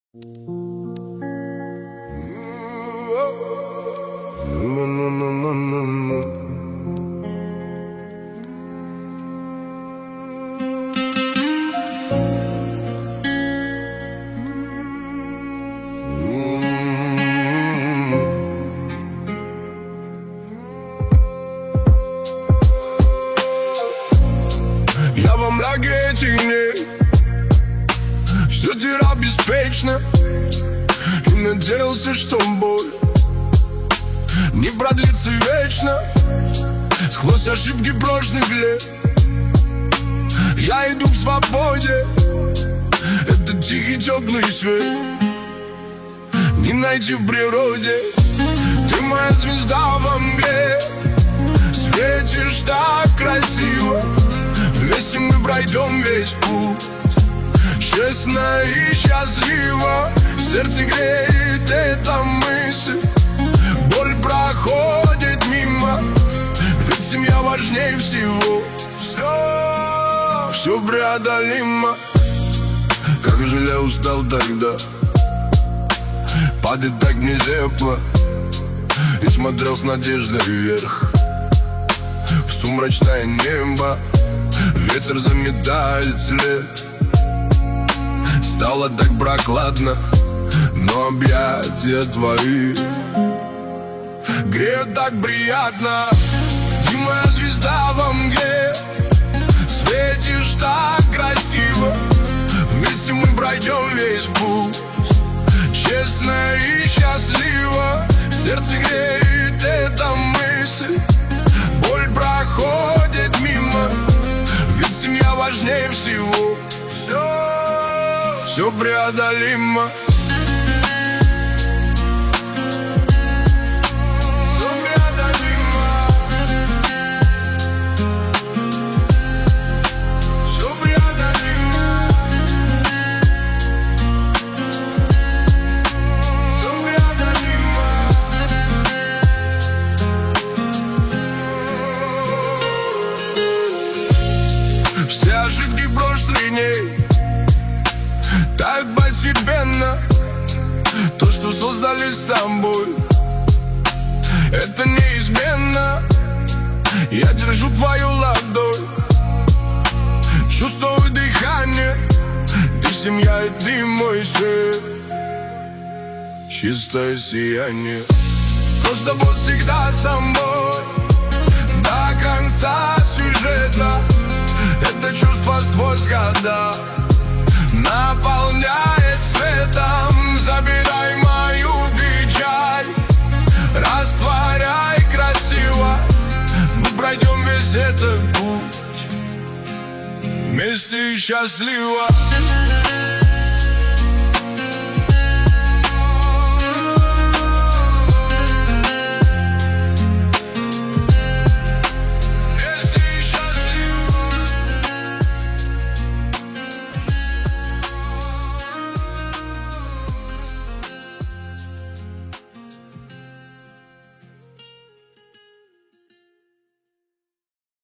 Я во мраке этих дней все терял беспечно и надеялся, что боль не продлится вечно. Сквозь ошибки прошлых лет я иду к свободе. Это тихий теплый свет не найти в природе. Ты моя звезда во мгле, светишь так красиво. Вместе мы пройдем весь путь, честно и счастливо. Сердце греет эта мысль, боль проходит мимо, ведь семья важнее всего. Все преодолимо. Как же я устал тогда, падать так нелепо, и смотрел с надеждой вверх в сумрачное небо. Ветер заметает след. Стало так прохладно, но объятия твои греют так приятно. Ты моя звезда во мгле, светишь так красиво. Вместе мы пройдем весь путь, честно и счастливо. Сердце греет эта мысль, боль проходит мимо, ведь семья важнее всего. Все преодолимо. Все ошибки прошлых дней тают постепенно. То, что создали с тобой, это неизменно. Я держу твою ладонь, чувствую дыхание. Ты семья, и ты мой свет, чистое сияние. Просто будь всегда со мной до конца сюжета. Это чувство сквозь года наполняет светом. Забирай мою печаль, растворяй красиво. Мы пройдем весь этот путь вместе и счастливо.